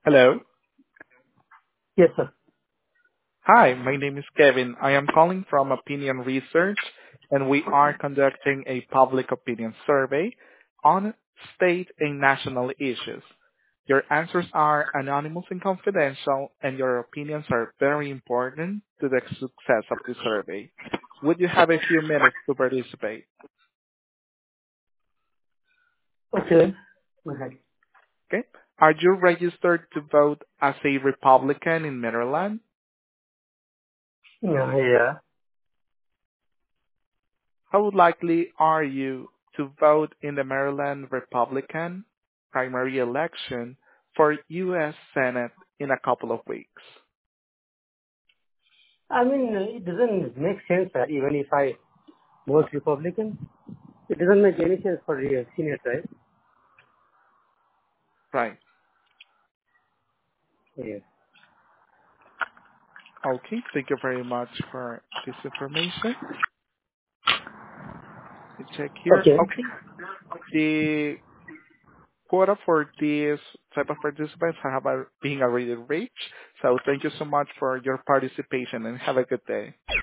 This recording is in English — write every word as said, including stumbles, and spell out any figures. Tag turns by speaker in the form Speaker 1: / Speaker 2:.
Speaker 1: Hello.
Speaker 2: Yes, sir.
Speaker 1: Hi, my name is Kevin. I am calling from Opinion Research, and we are conducting a public opinion survey on state and national issues. Your answers are anonymous and confidential, and your opinions are very important to the success of the survey. Would you have a few minutes to participate?
Speaker 2: Okay. Go ahead.
Speaker 1: Okay. Are you registered to vote as a Republican in Maryland?
Speaker 2: Yeah, yeah.
Speaker 1: How likely are you to vote in the Maryland Republican primary election for U S. Senate in a couple of weeks?
Speaker 2: I mean, it doesn't make sense, uh, even if I vote Republican. It doesn't make any sense for the uh, Senate, right?
Speaker 1: Right.
Speaker 2: Yes.
Speaker 1: Okay. Thank you very much for this information. Let me check here.
Speaker 2: Okay.
Speaker 1: Okay. The quota for this type of participants have a- been already reached. So thank you so much for your participation and have a good day.